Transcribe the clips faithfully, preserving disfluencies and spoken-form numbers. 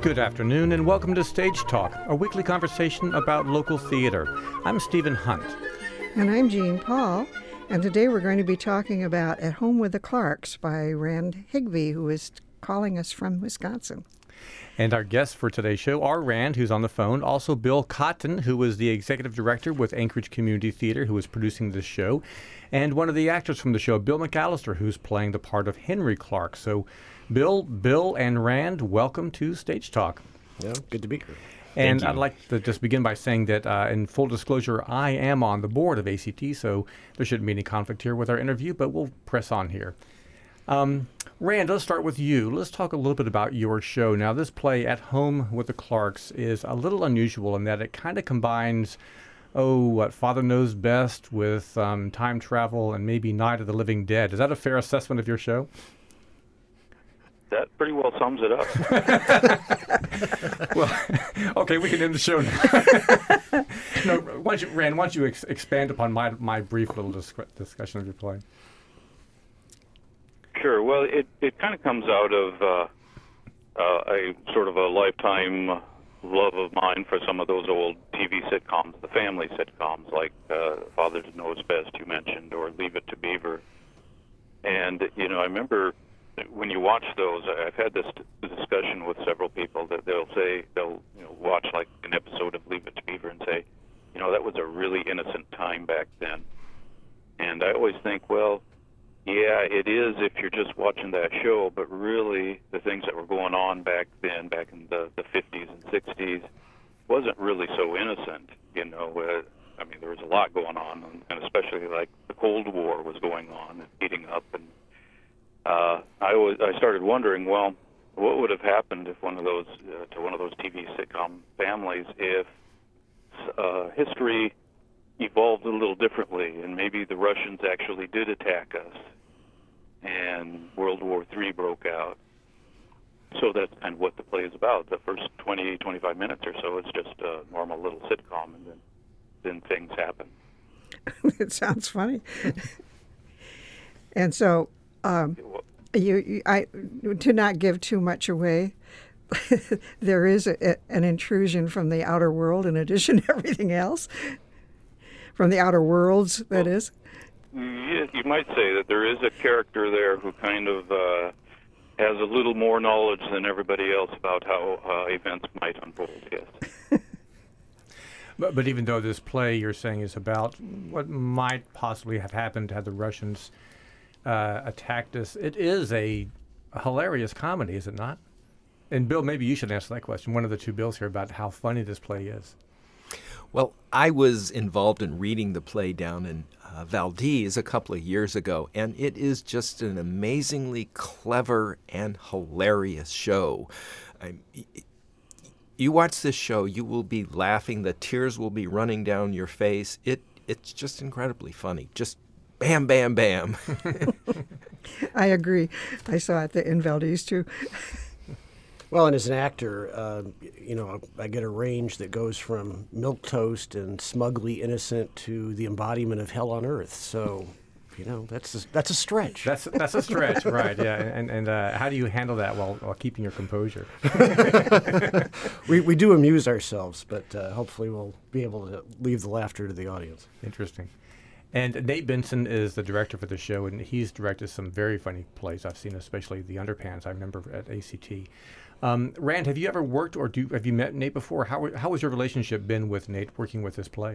Good afternoon and welcome to Stage Talk, a weekly conversation about local theater. I'm Stephen Hunt. And I'm Jean Paul, and today we're going to be talking about At Home with the Clarks by Rand Higby, who is calling us from Wisconsin. And our guests for today's show are Rand, who's on the phone, also Bill Cotton, who is the executive director with Anchorage Community Theater, who is producing this show, and one of the actors from the show, Bill McAllister, who's playing the part of Henry Clark. So Bill, Bill, and Rand, welcome to Stage Talk. Yeah, good to be here. And I'd like to just begin by saying that, uh, in full disclosure, I am on the board of A C T, so there shouldn't be any conflict here with our interview, but we'll press on here. Um, Rand, let's start with you. Let's talk a little bit about your show. Now, this play, At Home with the Clarks, is a little unusual in that it kind of combines, oh, what Father Knows Best with um, time travel and maybe Night of the Living Dead. Is that a fair assessment of your show? That pretty well sums it up. Well, okay, we can end the show now. No, why don't you, Rand, why don't you ex- expand upon my my brief little dis- discussion of your play? Sure. Well, it, it kind of comes out of uh, uh, a sort of a lifetime love of mine for some of those old T V sitcoms, the family sitcoms, like uh, Father Knows Best you mentioned, or Leave It to Beaver. And, you know, I remember when you watch those, I've had this discussion with several people that they'll say, they'll you know, watch like an episode of Leave It to Beaver and say, you know, that was a really innocent time back then. And I always think, well, yeah, it is if you're just watching that show, but really the things that were going on back then, back in the, the fifties and sixties, wasn't really so innocent, you know. Uh, I mean, there was a lot going on, and, and especially like the Cold War was going on and heating up, and Uh, I was I started wondering, well, what would have happened if one of those uh, to one of those T V sitcom families if uh, history evolved a little differently, and maybe the Russians actually did attack us, and World War Three broke out. So that's kind of what the play is about. The first twenty, twenty-five minutes or so is just a normal little sitcom, and then then things happen. It sounds funny. And so. Um, you, you, I, to not give too much away, there is a, a, an intrusion from the outer world in addition to everything else. From the outer worlds, that well, is. Yeah, you might say that there is a character there who kind of uh, has a little more knowledge than everybody else about how uh, events might unfold, yes. But, but even though this play, you're saying, is about what might possibly have happened had the Russians Uh, attacked us, it is a, a hilarious comedy, is it not? And Bill, maybe you should answer that question. One of the two Bills here about how funny this play is. Well, I was involved in reading the play down in uh, Valdez a couple of years ago, and it is just an amazingly clever and hilarious show. I, you watch this show, you will be laughing, the tears will be running down your face. It It's just incredibly funny. Just bam, bam, bam. I agree. I saw it in Valdez, too. Well, and as an actor, uh, you know, I get a range that goes from milquetoast and smugly innocent to the embodiment of hell on earth. So, you know, that's a, that's a stretch. That's that's a stretch, right? Yeah. And and uh, how do you handle that while while keeping your composure? we we do amuse ourselves, but uh, hopefully we'll be able to leave the laughter to the audience. Interesting. And Nate Benson is the director for the show, and he's directed some very funny plays I've seen, especially The Underpants, I remember at A C T. Um, Rand, have you ever worked or do have you met Nate before? How how has your relationship been with Nate working with this play?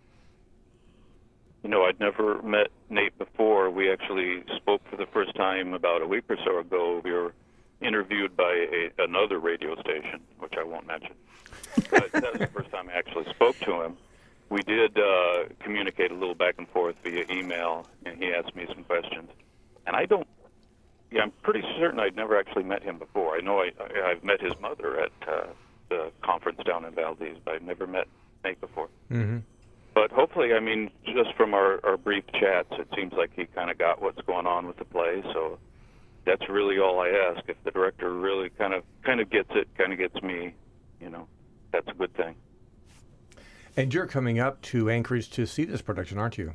You know, I'd never met Nate before. We actually spoke for the first time about a week or so ago. We were interviewed by a, another radio station, which I won't mention. But that was the first time I actually spoke to him. We did uh, communicate a little back and forth via email, and he asked me some questions. And I don't, yeah, I'm pretty certain I'd never actually met him before. I know I, I, I've met his mother at uh, the conference down in Valdez, but I've never met Nate before. Mm-hmm. But hopefully, I mean, just from our, our brief chats, it seems like he kind of got what's going on with the play, so that's really all I ask. If the director really kind of kind of gets it, kind of gets me, you know, that's a good thing. And you're coming up to Anchorage to see this production, aren't you?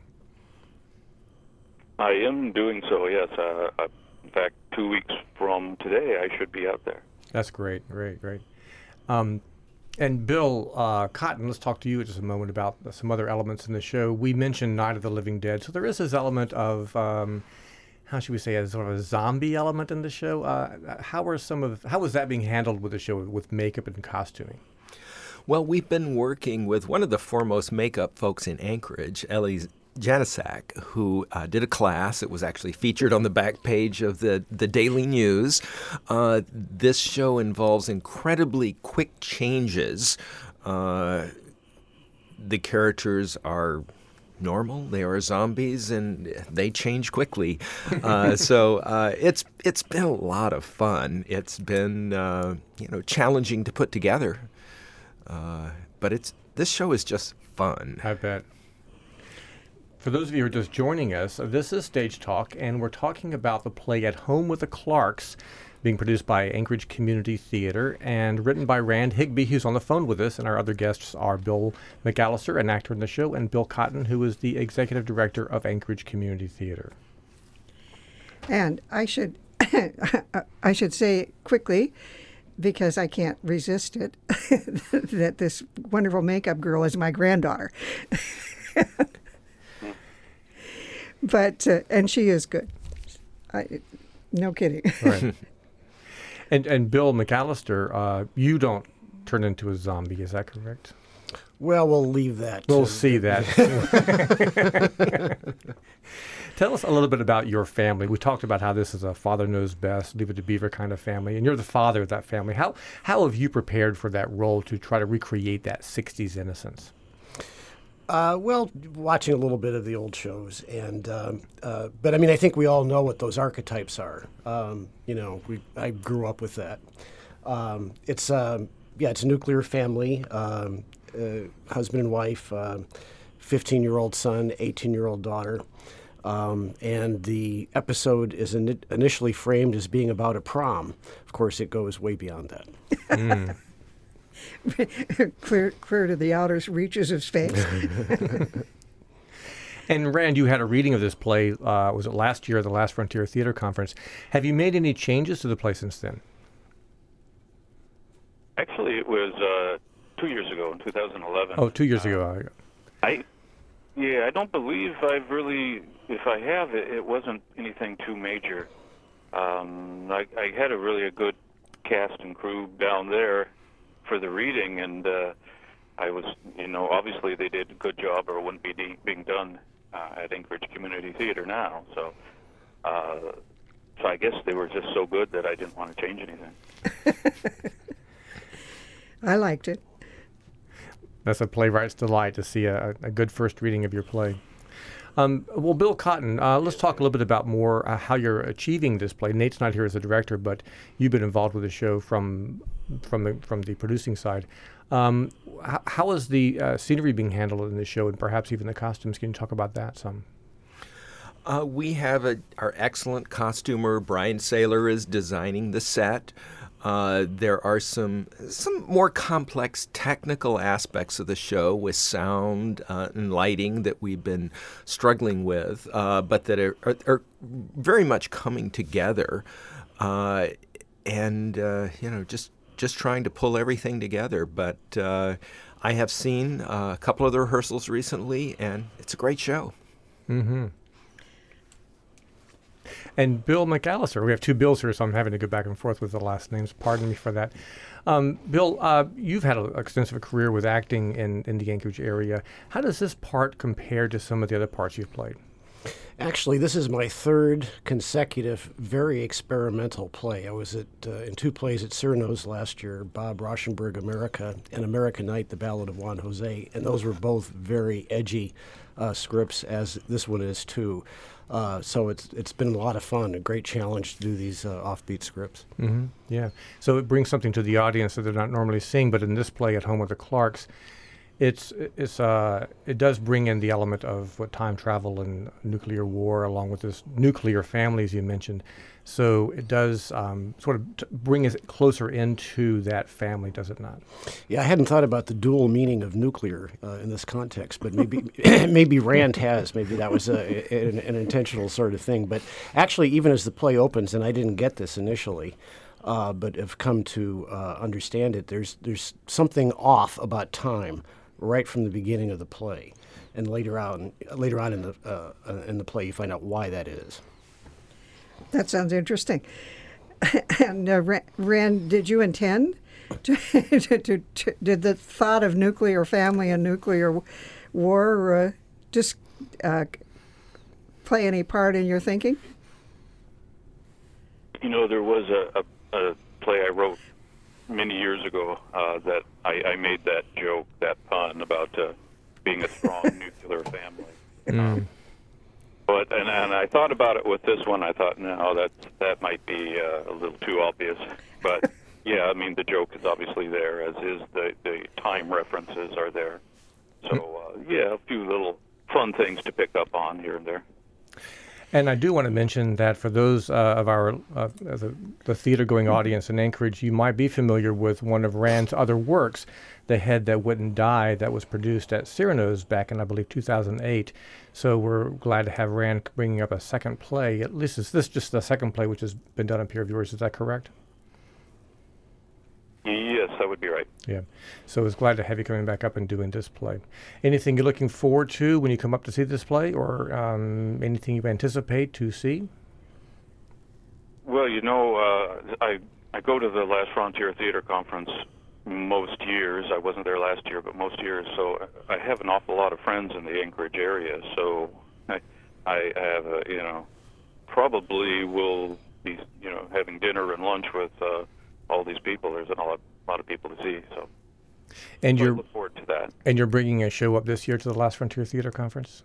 I am doing so, yes. Uh, in fact, two weeks from today, I should be out there. That's great, great, great. Um, and Bill uh, Cotton, let's talk to you in just a moment about some other elements in the show. We mentioned Night of the Living Dead, so there is this element of, um, how should we say, a sort of a zombie element in the show. Uh, how are some of, how was that being handled with the show, with makeup and costuming? Well, we've been working with one of the foremost makeup folks in Anchorage, Ellie Janasak, who uh, did a class. It was actually featured on the back page of the, the Daily News. Uh, this show involves incredibly quick changes. Uh, the characters are normal. They are zombies, and they change quickly. Uh, so uh, it's it's been a lot of fun. It's been uh, you know challenging to put together. Uh, but it's this show is just fun. I bet. For those of you who are just joining us, uh, this is Stage Talk, and we're talking about the play At Home with the Clarks, being produced by Anchorage Community Theater and written by Rand Higby, who's on the phone with us. And our other guests are Bill McAllister, an actor in the show, and Bill Cotton, who is the executive director of Anchorage Community Theater. And I should, I should say quickly, because I can't resist it, that this wonderful makeup girl is my granddaughter. But, uh, and she is good. I, no kidding. Right. and and Bill McAllister, uh, you don't turn into a zombie, is that correct? Well, we'll leave that. We'll to, see that. Tell us a little bit about your family. We talked about how this is a father knows best, leave it to beaver kind of family, and you're the father of that family. How how have you prepared for that role to try to recreate that sixties innocence? Uh, well, watching a little bit of the old shows, and um, uh, but I mean, I think we all know what those archetypes are. Um, you know, we I grew up with that. Um, it's um, yeah, it's a nuclear family, um, uh, husband and wife, fifteen-year-old son, eighteen-year-old daughter, um, and the episode is in, initially framed as being about a prom. Of course, it goes way beyond that. Mm. clear, clear to the outer reaches of space. And Rand, you had a reading of this play, uh, was it last year at the Last Frontier Theater Conference? Have you made any changes to the play since then? Actually, it was uh, two years ago, in two thousand eleven. Oh, two years uh, ago. I, yeah, I don't believe I've really, if I have, it, it wasn't anything too major. Um, I, I had a really a good cast and crew down there for the reading, and uh, I was, you know, obviously they did a good job, or it wouldn't be de- being done uh, at Anchorage Community Theater now. So, uh, so I guess they were just so good that I didn't want to change anything. I liked it. That's a playwright's delight to see a, a good first reading of your play. Um, well, Bill Cotton, uh, let's talk a little bit about more uh, how you're achieving this play. Nate's not here as a director, but you've been involved with the show from from the from the producing side. Um, how, how is the uh, scenery being handled in the show, and perhaps even the costumes? Can you talk about that some? Uh, we have a, our excellent costumer, Brian Saylor, is designing the set. Uh, there are some some more complex technical aspects of the show with sound uh, and lighting that we've been struggling with, uh, but that are, are, are very much coming together, uh, and uh, you know just just trying to pull everything together. But uh, I have seen uh, a couple of the rehearsals recently, and it's a great show. Mm-hmm. And Bill McAllister, we have two Bills here, so I'm having to go back and forth with the last names. Pardon me for that. Um, Bill, uh, you've had an extensive career with acting in, in the Anchorage area. How does this part compare to some of the other parts you've played? Actually, this is my third consecutive, very experimental play. I was at uh, in two plays at Cyrano's last year, Bob Rauschenberg, America, and American Night, The Ballad of Juan Jose, and those were both very edgy uh, scripts, as this one is too. Uh, so it's it's been a lot of fun, a great challenge to do these uh, offbeat scripts. Mm-hmm. Yeah. So it brings something to the audience that they're not normally seeing, but in this play, At Home with the Clarks, it's it's uh it does bring in the element of what time travel and nuclear war, along with this nuclear families you mentioned. So it does um, sort of t- bring us closer into that family, does it not? Yeah, I hadn't thought about the dual meaning of nuclear uh, in this context, but maybe maybe Rand has. Maybe that was a, an, an intentional sort of thing. But actually, even as the play opens, and I didn't get this initially, uh, but have come to uh, understand it. There's there's something off about time right from the beginning of the play, and later on later on in the uh, in the play you find out why that is. That sounds interesting. And uh, Rand, did you intend to, to, to, to did the thought of nuclear family and nuclear war uh, just uh, play any part in your thinking? You know, there was a, a, a play I wrote many years ago uh, that I, I made that joke, that pun about uh, being a strong nuclear family. Mm. Um, but and, and I thought about it with this one. I thought, no, that that might be uh, a little too obvious. But yeah, I mean, the joke is obviously there, as is the the time references are there. So uh, yeah, a few little fun things to pick up on here and there. And I do want to mention that for those uh, of our uh, the, the theater-going audience in Anchorage, you might be familiar with one of Rand's other works, The Head That Wouldn't Die, that was produced at Cyrano's back in, I believe, two thousand eight. So we're glad to have Rand bringing up a second play. At least is this just the second play which has been done up here of yours? Is that correct? Yes, that would be right. Yeah. So it's glad to have you coming back up and doing this play. Anything you're looking forward to when you come up to see this play, or um, anything you anticipate to see? Well, you know, uh, I I go to the Last Frontier Theater Conference most years. I wasn't there last year, but most years. So I have an awful lot of friends in the Anchorage area. So I, I have, a, you know, probably will be, you know, having dinner and lunch with uh, all these people. There's a lot, a lot of people to see. So, and so you're I look forward to that. And you're bringing a show up this year to the Last Frontier Theater Conference?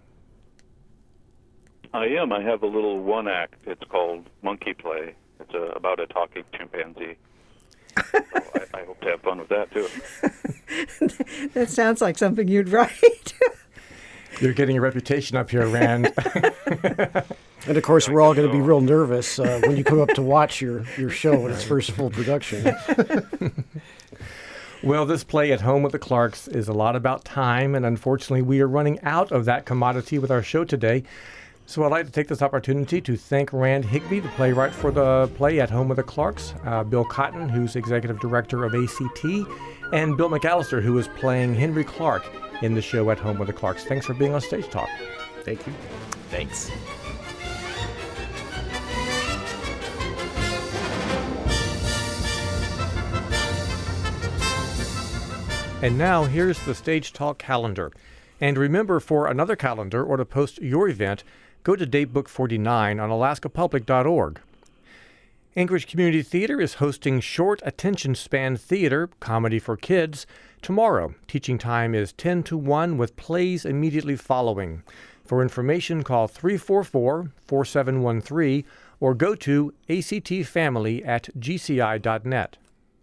I am. I have a little one act. It's called Monkey Play. It's a, about a talking chimpanzee. So I, I hope to have fun with that, too. That sounds like something you'd write. You're getting a reputation up here, Rand. And, of course, we're all going to be real nervous uh, when you come up to watch your, your show in its first full production. Well, this play, At Home with the Clarks, is a lot about time, and unfortunately we are running out of that commodity with our show today. So I'd like to take this opportunity to thank Rand Higby, the playwright for the play At Home with the Clarks, uh, Bill Cotton, who's executive director of A C T, and Bill McAllister, who is playing Henry Clark in the show At Home with the Clarks. Thanks for being on Stage Talk. Thank you. Thanks. And now here's the Stage Talk calendar. And remember, for another calendar or to post your event, go to Datebook forty-nine on alaska public dot org. Anchorage Community Theater is hosting Short Attention Span Theater, Comedy for Kids, tomorrow. Teaching time is ten to one with plays immediately following. For information, call three four four, four seven one three or go to a c t family at g c i dot net.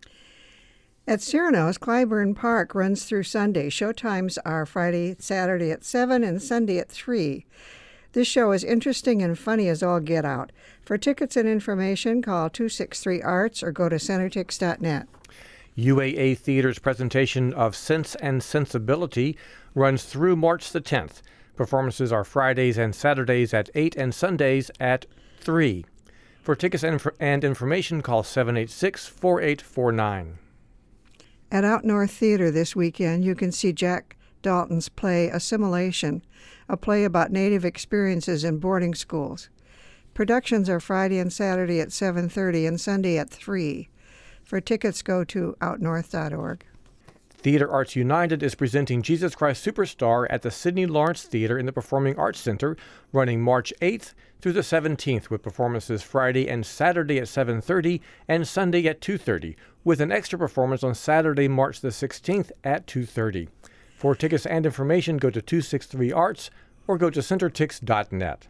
At Cyrano's, Clyburn Park runs through Sunday. Showtimes are Friday, Saturday at seven, and Sunday at three. This show is interesting and funny as all get out. For tickets and information, call two six three arts or go to centertix dot net. U A A Theater's presentation of Sense and Sensibility runs through March the tenth. Performances are Fridays and Saturdays at eight and Sundays at three. For tickets and, inf- and information, call seven eight six, four eight four nine. At Out North Theater this weekend, you can see Jack Dalton's play Assimilation, a play about Native experiences in boarding schools. Productions are Friday and Saturday at seven thirty and Sunday at three. For tickets, go to out north dot org. Theater Arts United is presenting Jesus Christ Superstar at the Sidney Lawrence Theater in the Performing Arts Center, running March eighth through the seventeenth, with performances Friday and Saturday at seven thirty and Sunday at two thirty, with an extra performance on Saturday, March the sixteenth at two thirty. For tickets and information, go to two six three arts or go to centertix dot net.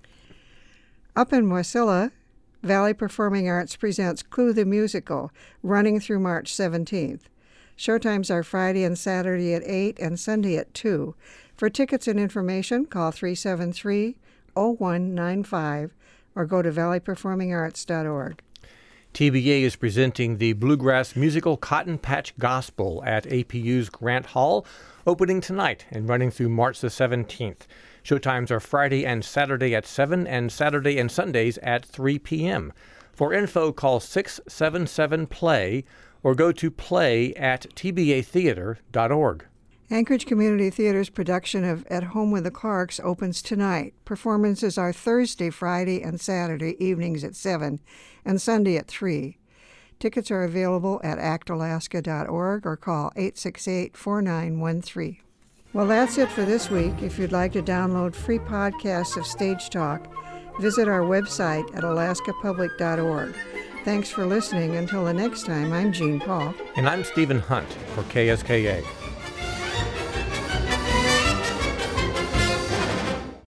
Up in Wasilla, Valley Performing Arts presents Clue the Musical, running through March seventeenth. Showtimes are Friday and Saturday at eight and Sunday at two. For tickets and information, call three seven three, zero one nine five or go to valley performing arts dot org. T B A is presenting the Bluegrass musical Cotton Patch Gospel at A P U's Grant Hall, opening tonight and running through March the seventeenth. Showtimes are Friday and Saturday at seven and Saturday and Sundays at three p.m. For info, call six seven seven, play or go to play at t b a theater dot org. Anchorage Community Theater's production of At Home with the Clarks opens tonight. Performances are Thursday, Friday, and Saturday evenings at seven and Sunday at three. Tickets are available at act alaska dot org or call eight six eight, four nine one three. Well, that's it for this week. If you'd like to download free podcasts of Stage Talk, visit our website at alaska public dot org. Thanks for listening. Until the next time, I'm Jean Paul. And I'm Stephen Hunt for K S K A.